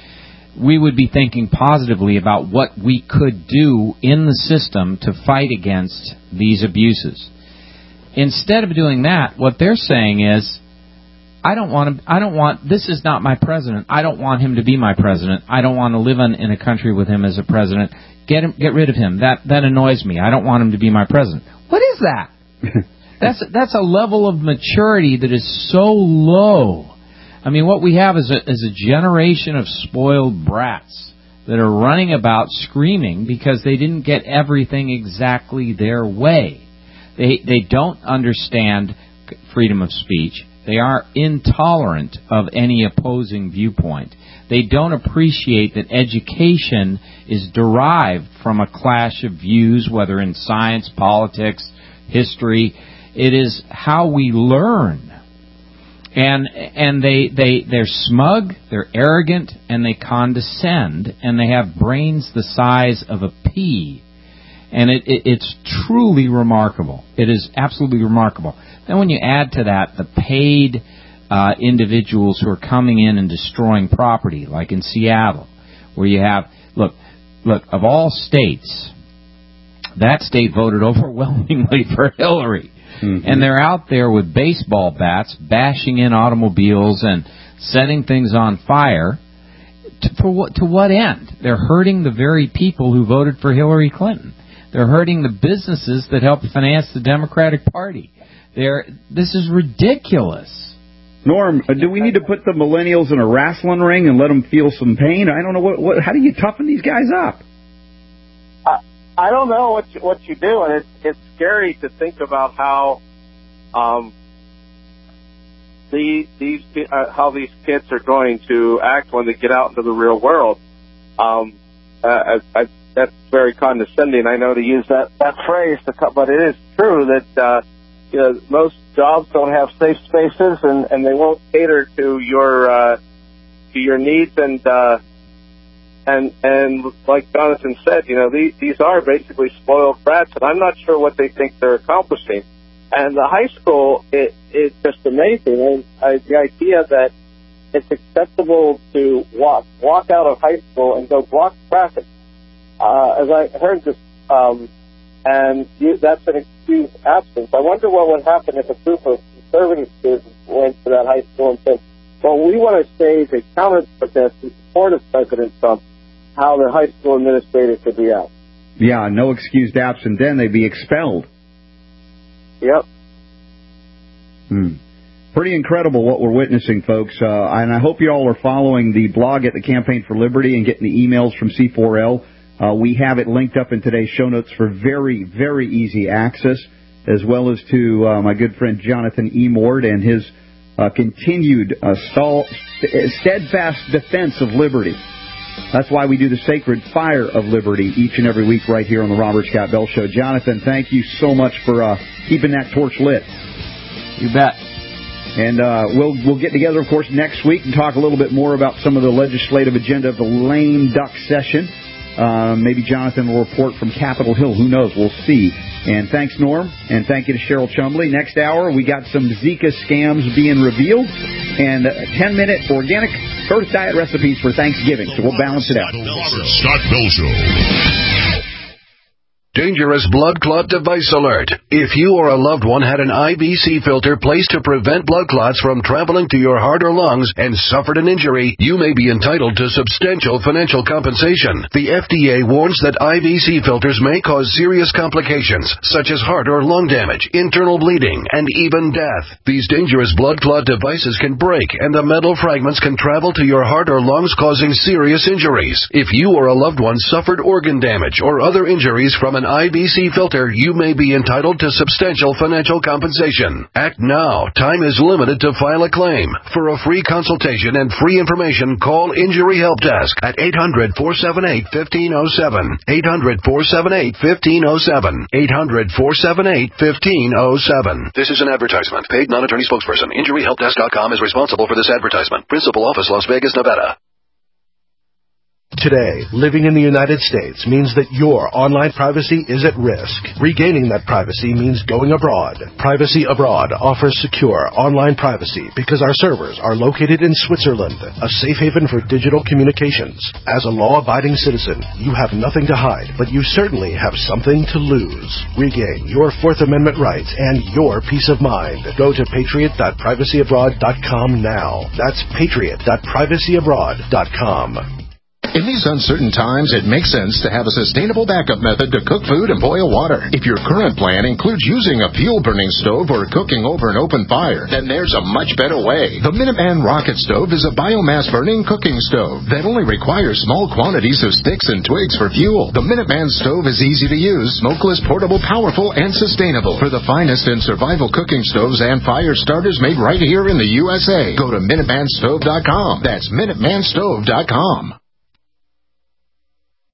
Speaker 9: We would be thinking positively about what we could do in the system to fight against these abuses. Instead of doing that, what they're saying is, I don't want to, I don't want, this is not my president. I don't want him to be my president. I don't want to live in, in a country with him as a president. Get him, get rid of him. That, that annoys me. I don't want him to be my president. What is that? that's, that's a level of maturity that is so low. I mean, what we have is a, is a generation of spoiled brats that are running about screaming because they didn't get everything exactly their way. They they don't understand freedom of speech. They are intolerant of any opposing viewpoint. They don't appreciate that education is derived from a clash of views, whether in science, politics, history. It is how we learn. And and they, they, they're smug, they're arrogant, and they condescend, and they have brains the size of a pea. And it, it, it's truly remarkable. It is absolutely remarkable. Then when you add to that the paid uh, individuals who are coming in and destroying property, like in Seattle, where you have, look, look, of all states, that state voted overwhelmingly for Hillary. Mm-hmm. And they're out there with baseball bats, bashing in automobiles and setting things on fire. To, for what, to what end? They're hurting the very people who voted for Hillary Clinton. They're hurting the businesses that help finance the Democratic Party. They're, this is ridiculous.
Speaker 8: Norm, do we need to put the millennials in a wrestling ring and let them feel some pain? I don't know. what. what how do you toughen these guys up?
Speaker 27: I, I don't know what you, what you do, and it's, it's scary to think about how um, the, these uh, how these kids are going to act when they get out into the real world. Um, uh, I, I, that's very condescending, I know, to use that, that phrase, but it is true that uh, you know, most jobs don't have safe spaces, and, and they won't cater to your uh, to your needs, and uh, and and like Jonathan said, you know, these, these are basically spoiled brats, and I'm not sure what they think they're accomplishing. And the high school, it it's just amazing, and uh, the idea that it's acceptable to walk walk out of high school and go block traffic. Uh, as I heard this, um, and you, that's an excused absence. I wonder what would happen if a group of conservative students went to that high school and said, well, we want to stage a counter-protest in support of President Trump, how the high school administrator could react.
Speaker 8: Yeah, no excused absence, then they'd be expelled.
Speaker 27: Yep.
Speaker 8: Hmm. Pretty incredible what we're witnessing, folks. Uh, and I hope you all are following the blog at the Campaign for Liberty and getting the emails from C four L. Uh, we have it linked up in today's show notes for very, very easy access, as well as to uh, my good friend Jonathan E. Mord and his uh, continued uh, stall, steadfast defense of liberty. That's why we do the Sacred Fire of Liberty each and every week right here on the Robert Scott Bell Show. Jonathan, thank you so much for uh, keeping that torch lit.
Speaker 9: You bet.
Speaker 8: And uh, we'll we'll get together, of course, next week and talk a little bit more about some of the legislative agenda of the lame duck session. Uh, maybe Jonathan will report from Capitol Hill. Who knows? We'll see. And thanks, Norm. And thank you to Cheryl Chumley. Next hour, we got some Zika scams being revealed and ten-minute organic Earth diet recipes for Thanksgiving. So we'll balance it out.
Speaker 3: The Robert Scott Bell Show.
Speaker 17: Dangerous blood clot device alert. If you or a loved one had an I V C filter placed to prevent blood clots from traveling to your heart or lungs and suffered an injury, you may be entitled to substantial financial compensation. The F D A warns that I V C filters may cause serious complications, such as heart or lung damage, internal bleeding, and even death. These dangerous blood clot devices can break, and the metal fragments can travel to your heart or lungs, causing serious injuries. If you or a loved one suffered organ damage or other injuries from an I V C filter, you may be entitled to substantial financial compensation. Act now. Time is limited to file a claim. For a free consultation and free information, call Injury Help Desk at eight hundred, four seven eight, one five zero seven. eight hundred, four seven eight, one five zero seven. eight hundred, four seven eight, one five zero seven. This is an advertisement. Paid non-attorney spokesperson. Injury Help Desk dot com is responsible for this advertisement. Principal office, Las Vegas, Nevada.
Speaker 4: Today, living in the United States means that your online privacy is at risk. Regaining that privacy means going abroad. Privacy Abroad offers secure online privacy because our servers are located in Switzerland, a safe haven for digital communications. As a law-abiding citizen, you have nothing to hide, but you certainly have something to lose. Regain your Fourth Amendment rights and your peace of mind. Go to patriot dot privacy abroad dot com now. That's patriot dot privacy abroad dot com.
Speaker 13: In these uncertain times, it makes sense to have a sustainable backup method to cook food and boil water. If your current plan includes using a fuel-burning stove or cooking over an open fire, then there's a much better way. The Minuteman Rocket Stove is a biomass-burning cooking stove that only requires small quantities of sticks and twigs for fuel. The Minuteman Stove is easy to use, smokeless, portable, powerful, and sustainable. For the finest in survival cooking stoves and fire starters made right here in the U S A, go to Minuteman Stove dot com. That's Minuteman Stove dot com.